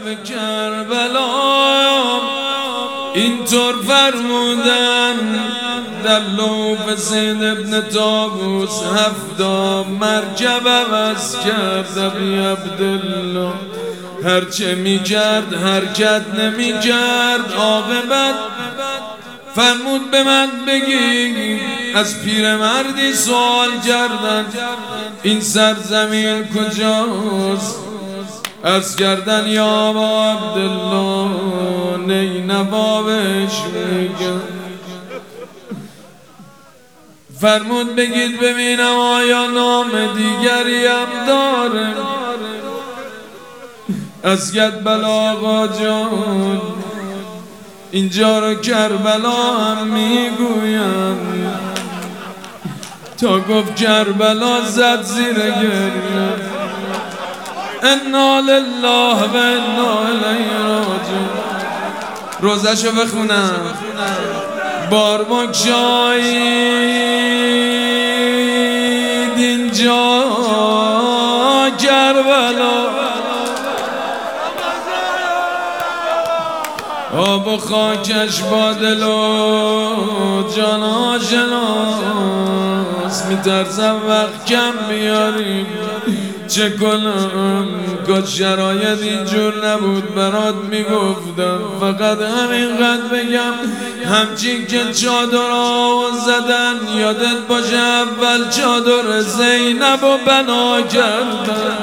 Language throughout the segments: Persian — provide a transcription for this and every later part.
به کربلا اینطور فرمودن در لوح زید ابن طاووس 7 مرکب عوض کرد ابی عبدالله. هرچه می کرد حرکت نمی کرد. عاقبت فرمود به من بگی. از پیرمردی سوال کردن این سرزمین کجاست؟ عرض کردن یا ابا عبدالله نینوا بهش میگن. فرمود بگید ببینم آیا نام دیگری هم داره؟ از کربلا آقا جان اینجا رو کربلا هم میگویم. تا گفت کربلا زد زیر گریه. انا لله و انا الیه راجعون. روزشو بخونم. بار بگشایید اینجا کربلا. آب و خاکش با دل و جان آشناست. میترسم وقت کم بیاریم چه کنم؟ کاش شرایط اینجور نبود برات میگفتم. فقط همینقدر بگم همچین که چادرها زدن یادت باشه اول چادر زینب و بنا کردن.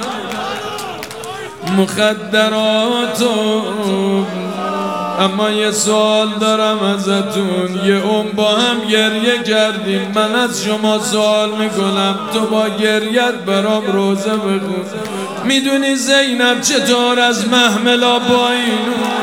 مخدراتو. اما یه سوال دارم ازتون. یه با هم گریه کردیم. من از شما سوال میکنم تو با گریت برام روزه بخون. میدونی زینب چطور از محملا پایین؟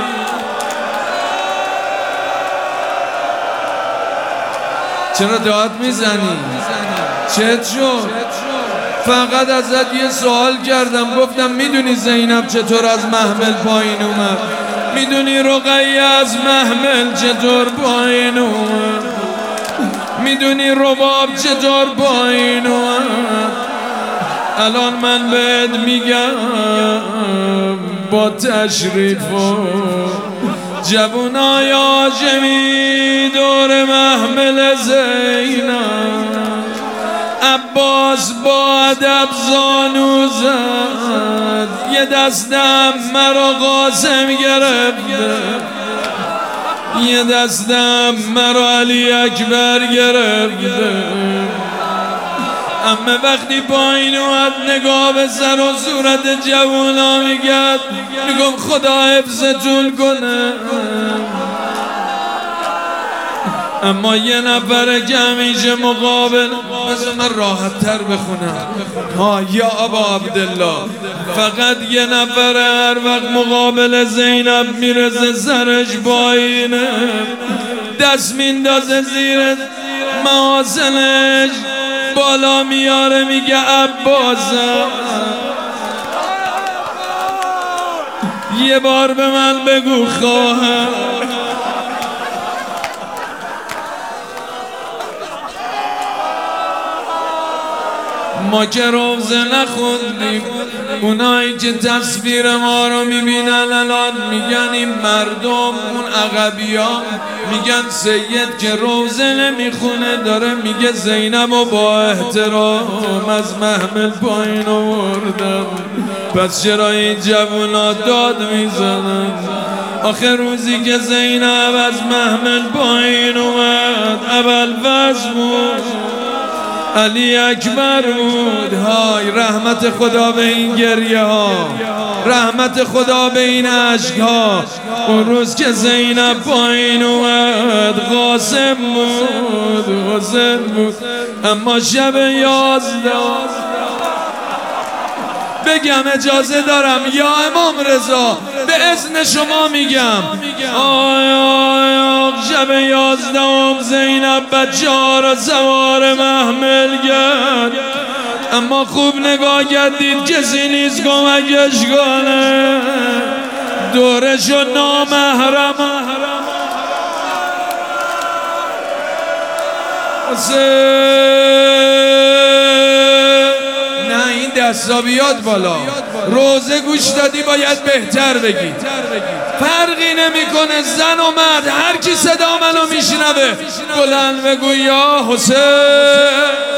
چرا داد میزنی؟ چت شد؟ فقط ازت یه سوال کردم. گفتم میدونی زینب چطور از محمل پایین اومد؟ میدونی رقیه از محمل چطور پایین اومد؟ میدونی رباب چطور پایین اومد؟ الان من بهت میگم با تشریف و جوانای هاشمی دور محمل زینب. عباس با ادب زانو زد. یه دستم مرا قاسم گرفته. یه دستم مرا علی اکبر گرفته. اما وقتی پایین اومد نگاه به سر و صورت جوانا میگد میگم خدا حفظتون کنه. اما یه نفر که همیشه مقابل. بذار من راحت تر بخونم. یا ابا عبدالله. فقط یه نفر هر وقت مقابل زینب میرسه سرش پایینه. دست میندازه زیر محاسنش بالا میاره میگه عباسم. یه بار به من بگو خواهم. ما که روزه نخوندیم. اونایی که تصویر ما رو میبینن الان میگن این مردم اون عقبی ها میگن سید که روزه نمیخونه داره میگه زینب و با احترام از محمل پایین آوردم. پس چرا این جوونا داد میزنن؟ آخه روزی که زینب از محمل پایین اومد اول فصل بود. علی اکبر بود. های رحمت خدا به این گریه ها. رحمت خدا به این عشق ها. اون روز که زینب پایین اومد قاسم بود حسین بود. اما شب 11 بگم اجازه دارم یا امام رضا به اذن شما میگم. شب 11 زینب بچه ها را سوار محمل کرد. اما خوب نگاه کردید کسی نیست کمکش کنه. دورشو نامحرم نه این دستا بیاد بالا. روزه گوش دادی باید بهتر بگی. فرقی نمیکنه زن و مرد، هر کی صدا منو میشنوه بلند بگو یا حسین.